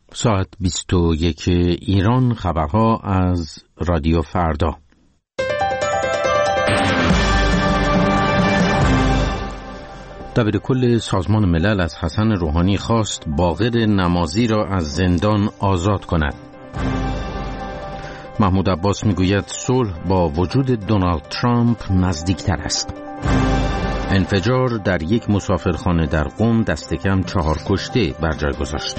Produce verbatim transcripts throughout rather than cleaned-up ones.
ساعت بیست و یک ایران، خبرها از رادیو فردا. دبیرکل سازمان ملل از حسن روحانی خواست باقر نمازی را از زندان آزاد کند. محمود عباس میگوید صلح با وجود دونالد ترامپ نزدیکتر است. انفجار در یک مسافرخانه در قم دست کم چهار کشته بر جای گذاشت.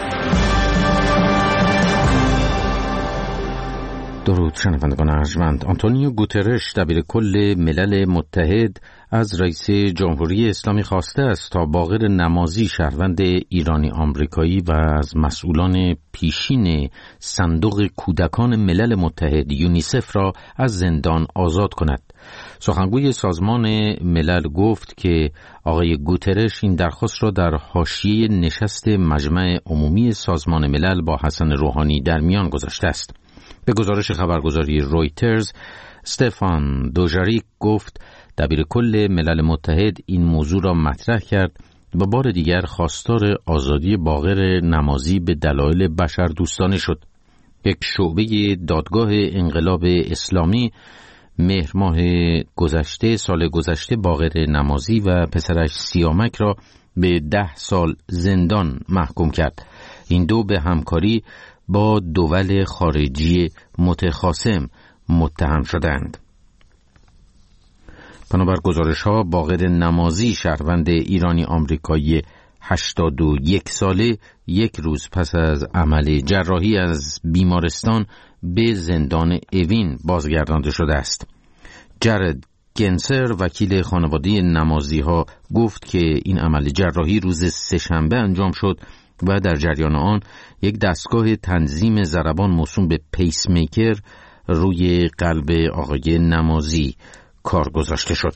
درود شنوندگان ارجمند. آنتونیو گوترش دبیرکل ملل متحد از رئیس جمهوری اسلامی خواسته است تا باقر نمازی شهروند ایرانی آمریکایی و از مسئولان پیشین صندوق کودکان ملل متحد یونیسف را از زندان آزاد کند. سخنگوی سازمان ملل گفت که آقای گوترش این درخواست را در حاشیه نشست مجمع عمومی سازمان ملل با حسن روحانی در میان گذاشته است. به گزارش خبرگزاری رویترز، استفان دوژاریک گفت دبیرکل ملل متحد این موضوع را مطرح کرد و بار دیگر خواستار آزادی باقر نمازی به دلایل بشردوستانه شد. یک شعبه دادگاه انقلاب اسلامی مهر ماه گذشته سال گذشته باقر نمازی و پسرش سیامک را به ده سال زندان محکوم کرد. این دو به همکاری با دول خارجی متخاصم متهم شدند. بنابر گزارش‌ها باقر نمازی شهروند ایرانی آمریکایی هشتاد و یک ساله یک روز پس از عمل جراحی از بیمارستان به زندان اوین بازگردانده شده است. جرد گنسر وکیل خانواده نمازی ها گفت که این عمل جراحی روز سه‌شنبه انجام شد و در جریان آن یک دستگاه تنظیم ضربان موسوم به پیس میکر روی قلب آقای نمازی کار گذاشته شد.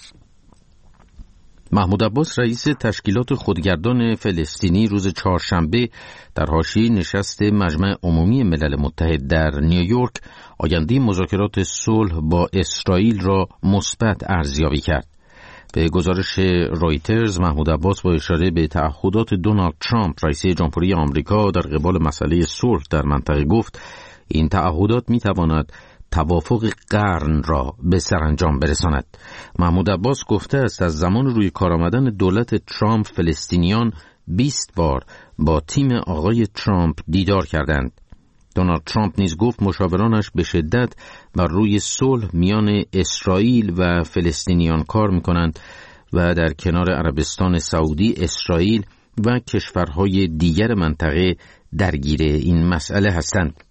محمود عباس رئیس تشکیلات خودگردان فلسطینی روز چهارشنبه در حاشیه نشست مجمع عمومی ملل متحد در نیویورک آینده مذاکرات صلح با اسرائیل را مثبت ارزیابی کرد. به گزارش رویترز، محمود عباس با اشاره به تعهدات دونالد ترامپ رئیس جمهوری آمریکا در قبال مسئله صلح در منطقه گفت این تعهدات می‌تواند توافق قرن را به سرانجام برساند. محمود عباس گفته است از زمان روی کار آمدن دولت ترامپ فلسطینیان بیست بار با تیم آقای ترامپ دیدار کردند. دونالد ترامپ نیز گفت مشاورانش به شدت بر روی صلح میان اسرائیل و فلسطینیان کار می‌کنند و در کنار عربستان سعودی، اسرائیل و کشورهای دیگر منطقه درگیر این مسئله هستند.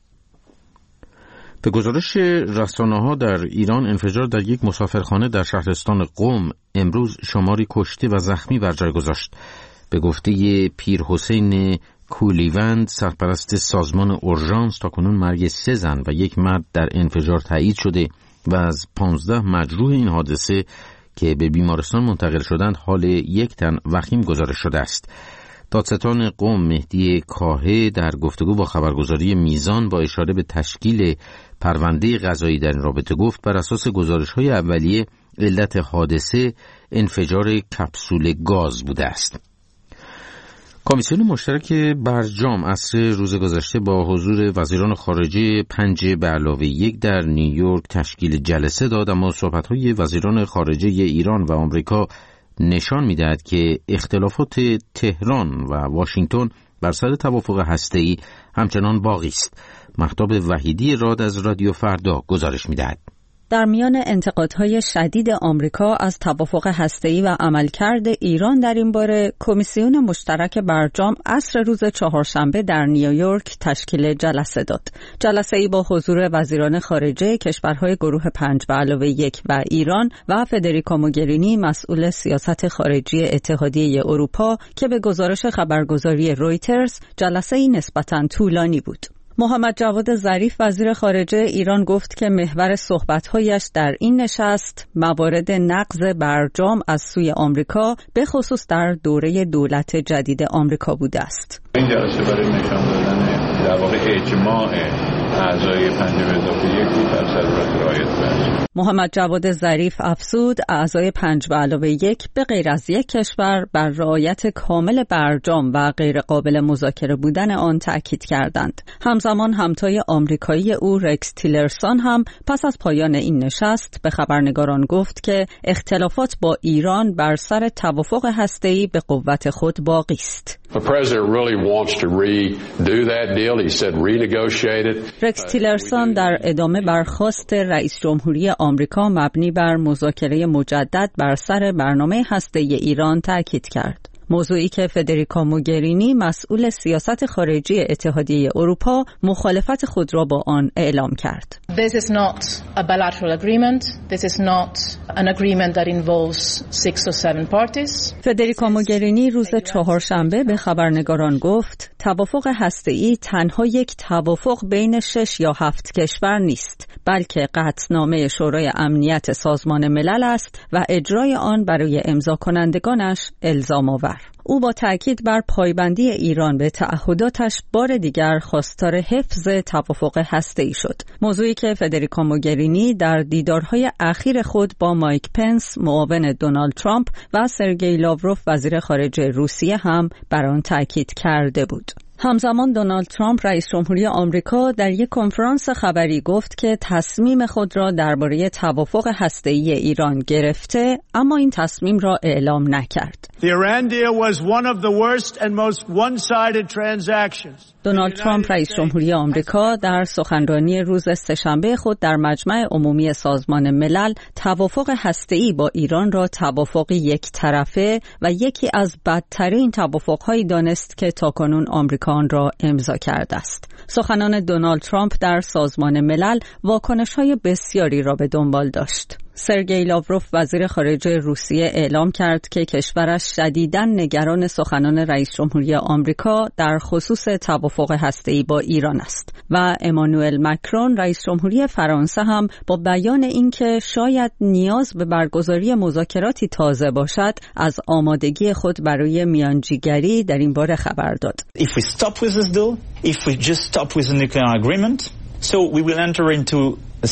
به گزارش رسانه‌ها در ایران، انفجار در یک مسافرخانه در شهرستان قم امروز شماری کشته و زخمی بر جای گذاشت. به گفته پیر حسین کولیوند، سرپرست سازمان اورژانس، تاکنون مرگ سه زن و یک مرد در انفجار تایید شده و از پانزده مجروح این حادثه که به بیمارستان منتقل شدند حال یک تن وخیم گزارش شده است. دادستان قم مهدی کاهه در گفتگو با خبرگزاری میزان با اشاره به تشکیل پرونده قضایی در این رابطه گفت بر اساس گزارش‌های اولیه علت حادثه انفجار کپسول گاز بوده است. کمیسیون مشترک برجام عصر روز گذشته با حضور وزیران خارجه پنج به علاوه یک در نیویورک تشکیل جلسه داد، اما صحبت‌های وزیران خارجه ایران و آمریکا نشان می‌دهد که اختلافات تهران و واشنگتن بر سر توافق هسته‌ای همچنان باقی است. مهتاب وحیدی راد از رادیو فردا گزارش می‌دهد. در میان انتقادهای شدید آمریکا از توافق هسته‌ای و عملکرد ایران در این باره، کمیسیون مشترک برجام عصر روز چهارشنبه در نیویورک تشکیل جلسه داد. جلسه‌ای با حضور وزیران خارجه کشورهای گروه پنج به علاوه یک و ایران و فدریکا موگرینی مسئول سیاست خارجی اتحادیه اروپا که به گزارش خبرگزاری رویترز جلسه‌ای نسبتاً طولانی بود. محمد جواد ظریف وزیر خارجه ایران گفت که محور صحبت‌هایش در این نشست موارد نقض برجام از سوی آمریکا به خصوص در دوره دولت جدید آمریکا بوده است. این جلسه برای نشان دادن در واقع اجماع اعضای پنجم اضافه یک در ضرورت رعایت بشه. محمد جواد ظریف افزود اعضای پنج به علاوه یک به غیر از یک کشور بر رعایت کامل برجام و غیر قابل مذاکره بودن آن تأکید کردند. همزمان همتای آمریکایی او رکس تیلرسون هم پس از پایان این نشست به خبرنگاران گفت که اختلافات با ایران بر سر توافق هسته‌ای به قوت خود باقی است. رکس تیلرسون در ادامه برخواست رئیس جمهوری آمریکا مبنی بر مذاکره مجدد بر سر برنامه هسته‌ای ایران تاکید کرد. موضوعی که فدریکا موگرینی مسئول سیاست خارجی اتحادیه اروپا مخالفت خود را با آن اعلام کرد. This is not a bilateral agreement. This is not an agreement that involves six or seven parties. فدریکا موگرینی روز چهارشنبه به خبرنگاران گفت توافق هسته‌ای تنها یک توافق بین شش یا هفت کشور نیست، بلکه قطعنامه شورای امنیت سازمان ملل است و اجرای آن برای امضا کنندگانش الزام آور. او با تأکید بر پایبندی ایران به تعهداتش بار دیگر خواستار حفظ توافق هسته‌ای شد. موضوعی که فدریکا موگرینی در دیدارهای اخیر خود با مایک پنس معاون دونالد ترامپ و سرگئی لاوروف وزیر خارجه روسیه هم بر آن تأکید کرده بود. همزمان دونالد ترامپ رئیس جمهوری آمریکا در یک کنفرانس خبری گفت که تصمیم خود را درباره توافق هسته‌ای ایران گرفته، اما این تصمیم را اعلام نکرد. The Iran deal was one of the worst and most one-sided transactions. دونالد ترامپ رئیس جمهوری آمریکا در سخنرانی روز سه‌شنبه خود در مجمع عمومی سازمان ملل توافق هسته‌ای با ایران را توافقی یک طرفه و یکی از بدترین توافق‌هایی دانست که تاکنون آمریکا آن را امضا کرده است. سخنان دونالد ترامپ در سازمان ملل واکنش‌های بسیاری را به دنبال داشت. سرگئی لاوروف وزیر خارجه روسیه اعلام کرد که کشورش شدیداً نگران سخنان رئیس جمهوری آمریکا در خصوص توافق هسته‌ای با ایران است و امانوئل مکرون رئیس جمهوری فرانسه هم با بیان اینکه شاید نیاز به برگزاری مذاکراتی تازه باشد از آمادگی خود برای میانجیگری در این باره خبر داد. If we stop with this deal, if we just stop with the nuclear agreement, so we will enter into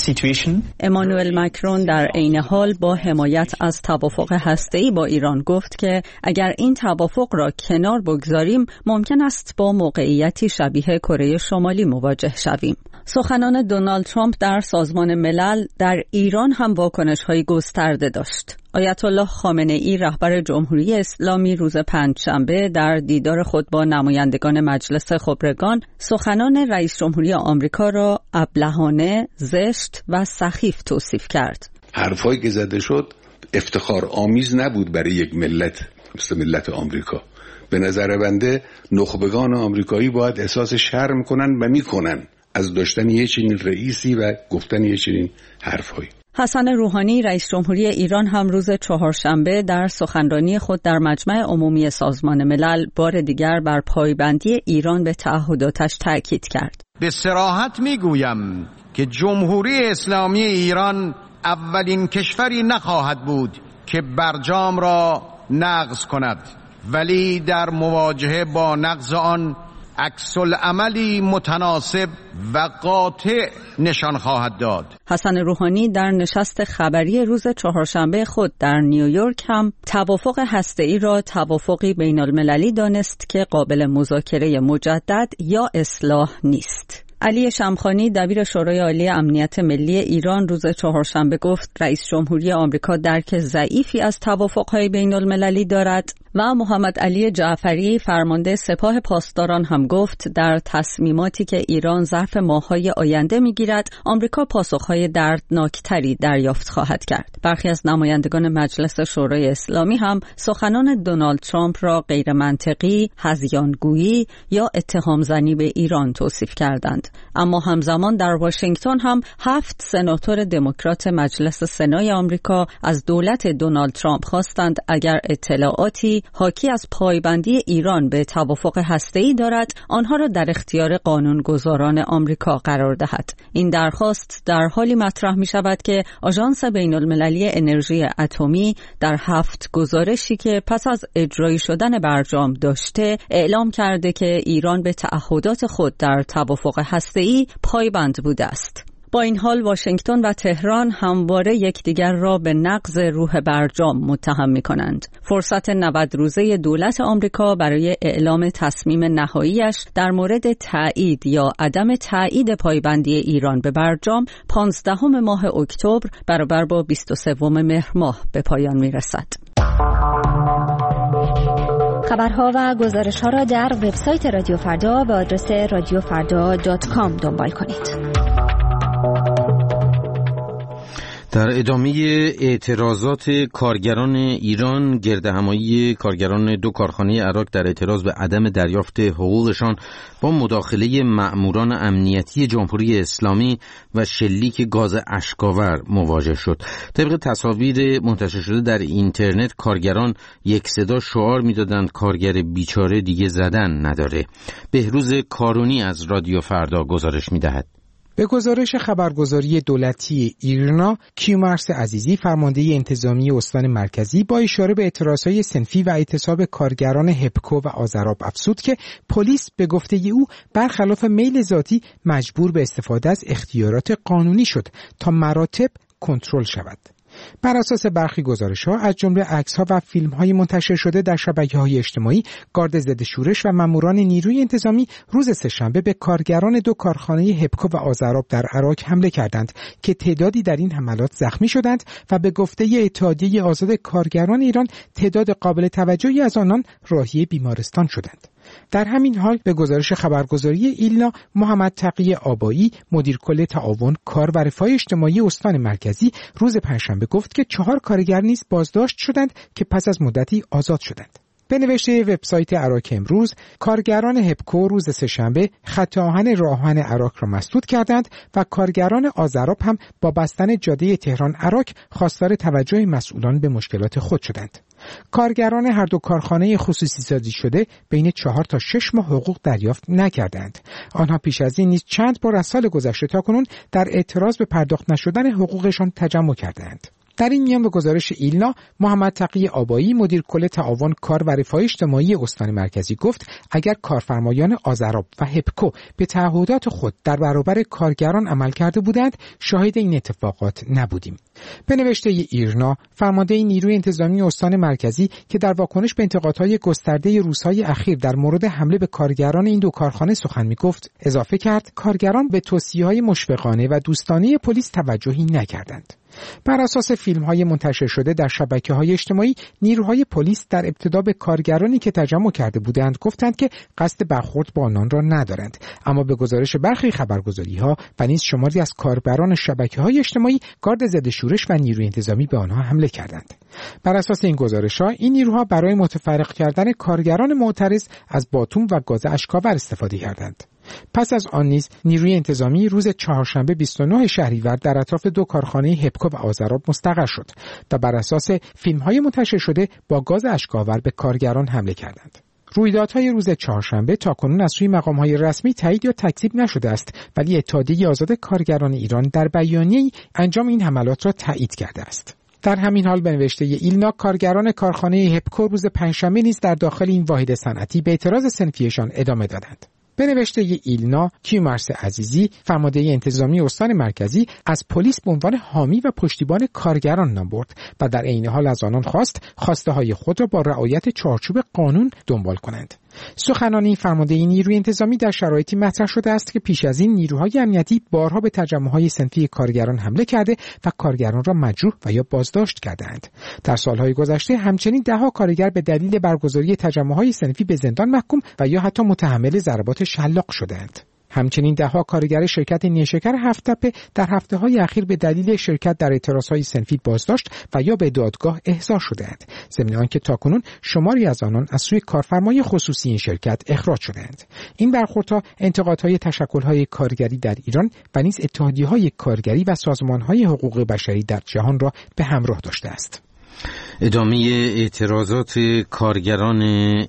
امانوئل مکرون در عین حال با حمایت از توافق هسته‌ای با ایران گفت که اگر این توافق را کنار بگذاریم ممکن است با موقعیتی شبیه کره شمالی مواجه شویم. سخنان دونالد ترامپ در سازمان ملل در ایران هم واکنش‌های گسترده داشت. آیت الله خامنه‌ای رهبر جمهوری اسلامی روز پنجشنبه در دیدار خود با نمایندگان مجلس خبرگان سخنان رئیس جمهوری آمریکا را ابلهانه، زشت و سخیف توصیف کرد. حرفایی که زده شد افتخار آمیز نبود برای یک ملت مثل ملت آمریکا. به نظر بنده نخبگان آمریکایی باید احساس شرم کنن و میکنن از داشتن یه چنین رئیسی و گفتن یه چنین حرفایی. حسن روحانی رئیس جمهوری ایران هم روز چهارشنبه در سخنرانی خود در مجمع عمومی سازمان ملل بار دیگر بر پایبندی ایران به تعهداتش تأکید کرد. به صراحت میگویم که جمهوری اسلامی ایران اولین کشوری نخواهد بود که برجام را نقض کند، ولی در مواجهه با نقض آن عکس‌العملی متناسب و قاطع نشان خواهد داد. حسن روحانی در نشست خبری روز چهارشنبه خود در نیویورک هم توافق هسته‌ای را توافقی بین‌المللی دانست که قابل مذاکره مجدد یا اصلاح نیست. علی شمخانی دبیر شورای عالی امنیت ملی ایران روز چهارشنبه گفت رئیس جمهوری آمریکا درک ضعیفی از توافق‌های بین‌المللی دارد و محمد علی جعفری فرمانده سپاه پاسداران هم گفت در تصمیماتی که ایران ظرف ماه‌های آینده می‌گیرد آمریکا پاسخ‌های دردناکتری دریافت خواهد کرد. برخی از نمایندگان مجلس شورای اسلامی هم سخنان دونالد ترامپ را غیر منطقی، هذیان‌گویی یا اتهام‌زنی به ایران توصیف کردند. اما همزمان در واشنگتن هم هفت سناتور دموکرات مجلس سنای آمریکا از دولت دونالد ترامپ خواستند اگر اطلاعاتی حاکی از پایبندی ایران به توافق هسته‌ای دارد آنها را در اختیار قانونگذاران آمریکا قرار دهد. این درخواست در حالی مطرح می شود که آژانس بین‌المللی انرژی اتمی در هفت گزارشی که پس از اجرایی شدن برجام داشته اعلام کرده که ایران به تعهدات خود در توافق هسته‌ای پایبند بوده است. با این حال واشنگتن و تهران همواره یکدیگر را به نقض روح برجام متهم می‌کنند. فرصت نود روزه دولت آمریکا برای اعلام تصمیم نهاییش در مورد تایید یا عدم تایید پایبندی ایران به برجام پانزدهم ماه اکتبر برابر با بیست و سوم مهر ماه به پایان می‌رسد. خبرها و گزارش‌ها را در وبسایت رادیو فردا به آدرس رادیو فردا دات کام دنبال کنید. در ادامه اعتراضات کارگران ایران، گردهمایی کارگران دو کارخانه عراق در اعتراض به عدم دریافت حقوقشان با مداخله مأموران امنیتی جمهوری اسلامی و شلیک گاز اشک‌آور مواجه شد. طبق تصاویر منتشر شده در اینترنت، کارگران یک صدا شعار می‌دادند کارگر بیچاره دیگه زدن نداره. بهروز کارونی از رادیو فردا گزارش می‌دهد. به گزارش خبرگزاری دولتی ایرنا، کیومرث عزیزی، فرمانده انتظامی استان مرکزی، با اشاره به اعتراضهای صنفی و اعتصاب کارگران هپکو و آذراب افزود که پلیس به گفته او برخلاف میل ذاتی مجبور به استفاده از اختیارات قانونی شد تا مراتب کنترل شود. بر اساس برخی گزارش‌ها از جمله عکس‌ها و فیلم‌های منتشر شده در شبکه‌های اجتماعی، گارد ضد شورش و ماموران نیروی انتظامی روز سه‌شنبه به کارگران دو کارخانه هپکو و آذراب در عراق حمله کردند که تعدادی در این حملات زخمی شدند و به گفته اتحادیه آزاد کارگران ایران تعداد قابل توجهی از آنان راهی بیمارستان شدند. در همین حال به گزارش خبرگزاری ایلنا، محمد تقی آبایی، مدیر کل تعاون کار و رفاه اجتماعی استان مرکزی، روز پنجشنبه گفت که چهار کارگر نیز بازداشت شدند که پس از مدتی آزاد شدند. به نوشته وبسایت عراق امروز، کارگران هپکو روز سه‌شنبه خط آهن راهن عراق را مسدود کردند و کارگران آذراب هم با بستن جاده تهران عراق خواستار توجه مسئولان به مشکلات خود شدند. کارگران هر دو کارخانه خصوصی سازی شده بین چهار تا شش ماه حقوق دریافت نکردند. آنها پیش از این نیز چند بار از سال گذشته تا کنون در اعتراض به پرداخت نشدن حقوقشان تجمع کردند. در این میان به گزارش ایلنا، محمد تقی آبایی، مدیر کل تعاون کار و رفاه اجتماعی استان مرکزی گفت اگر کارفرمایان آذراب و هپکو به تعهدات خود در برابر کارگران عمل کرده بودند، شاهد این اتفاقات نبودیم. به نوشته ایرنا، فرمانده نیروی انتظامی استان مرکزی که در واکنش به انتقادهای گسترده روزهای اخیر در مورد حمله به کارگران این دو کارخانه سخن می‌گفت، اضافه کرد کارگران به توصیه‌های مشفقانه و دوستانه پلیس توجهی نکردند. بر اساس فیلم‌های منتشر شده در شبکه‌های اجتماعی، نیروهای پلیس در ابتدا به کارگرانی که تجمع کرده بودند گفتند که قصد برخورد با آنان را ندارند، اما به گزارش برخی خبرگزاری‌ها و نیز شماری از کاربران شبکه‌های اجتماعی، گارد ضد شورش و نیروی انتظامی به آنها حمله کردند. بر اساس این گزارش‌ها، این نیروها برای متفرق کردن کارگران معترض از باتوم و گاز اشک‌آور استفاده کردند. پس از آن نیز نیروی انتظامی روز چهارشنبه بیست و نه شهریور در اطراف دو کارخانه هپکو و آذراب مستقر شد و بر اساس فیلم‌های منتشر شده با گاز اشک‌آور به کارگران حمله کردند. رویدادهای روز چهارشنبه تاکنون از سوی مقام‌های رسمی تایید یا تکذیب نشده است، ولی اتحادیه آزاد کارگران ایران در بیانیه‌ای انجام این حملات را تایید کرده است. در همین حال به نوشته ایلنا، کارگران کارخانه هپکو روز پنجشنبه نیز در داخل این واحد صنعتی به اعتراض صنفیشان ادامه دادند. به نوشته ایلنا، کیومرث عزیزی، فرمانده انتظامی استان مرکزی، از پلیس به عنوان حامی و پشتیبان کارگران نام برد و در عین حال از آنان خواست خواسته های خود را با رعایت چارچوب قانون دنبال کنند. سخنان این فرمانده نیروی انتظامی در شرایطی مطرح شده است که پیش از این نیروهای امنیتی بارها به تجمع‌های صنفی کارگران حمله کرده و کارگران را مجروح و یا بازداشت کردند. در سالهای گذشته همچنین ده‌ها کارگر به دلیل برگزاری تجمع‌های صنفی به زندان محکوم و یا حتی متحمل ضربات شلاق شدند. همچنین ده‌ها کارگر شرکت نیشکر هفت‌تپه در هفته‌های اخیر به دلیل شرکت در اعتراضهای صنفی بازداشت و یا به دادگاه احضار شدند، ضمن آنکه تاکنون شماری از آنان از سوی کارفرمای خصوصی این شرکت اخراج شدند. این برخوردها انتقادهای تشکل‌های کارگری در ایران و نیز اتحادیه‌های کارگری و سازمان‌های حقوق بشری در جهان را به همراه داشته است. ادامه اعتراضات کارگران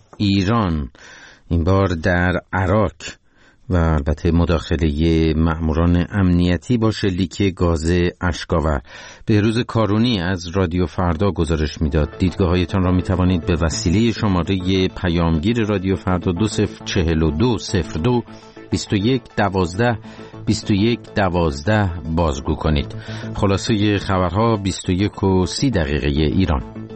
ایران این بار در عراق و البته مداخله مأموران امنیتی با شلیک گاز اشک‌آور. بهروز کارونی از رادیو فردا گزارش میداد. دیدگاه‌هایتان را میتوانید به وسیله شماره پیامگیر رادیو فردا دو صفر چهل و دو صفر دو بیست و یک دوازده بیست و یک دوازده بازگو کنید. خلاصه خبرها بیست و یک و سی دقیقه ایران.